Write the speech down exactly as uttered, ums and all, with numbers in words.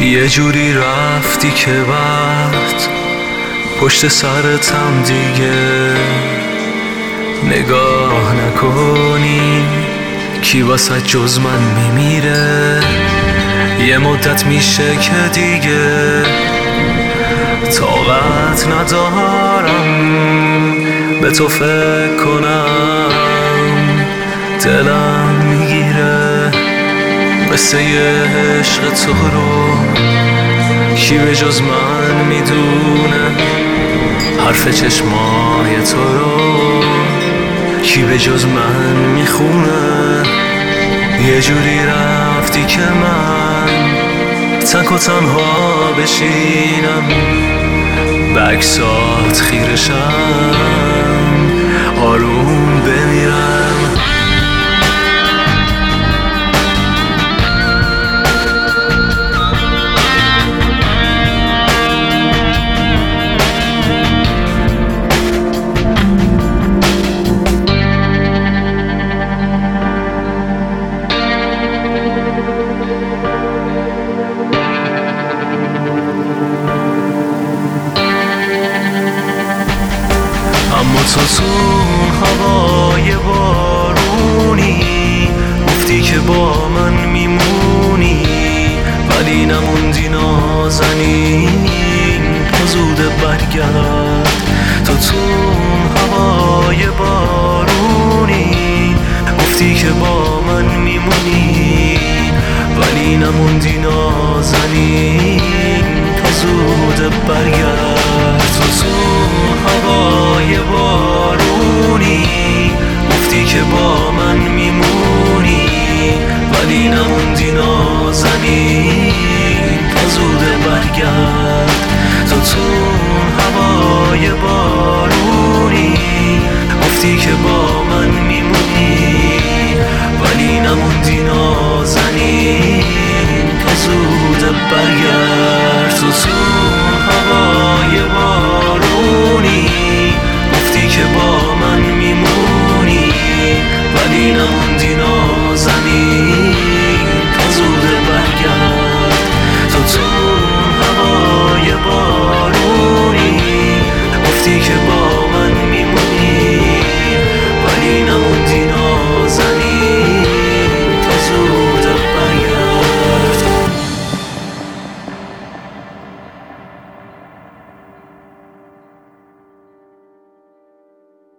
یه جوری رفتی که وقت پشت سرتم دیگه نگاه نکنی کی واسه جز من میمیره. یه مدت میشه که دیگه طاقت ندارم به تو فکر کنم، دلم میگیره قصه عشق تو رو کی به جز من میدونه، حرف چشمای تو رو کی به جز من میخونه. یه جوری رفتی که من تک و تنها بشینم، به عکسات خیرشم آروم بمیرم. اما تو تو هوای بارونی گفتی که با من میمونی، ولی نموندی نازنین تو زود برگرد. تو تو هوای بارونی گفتی که با من میمونی، ولی نموندی نازنین تو زود برگرد. تو تو هوای بارونی گفتی که با من میمونی،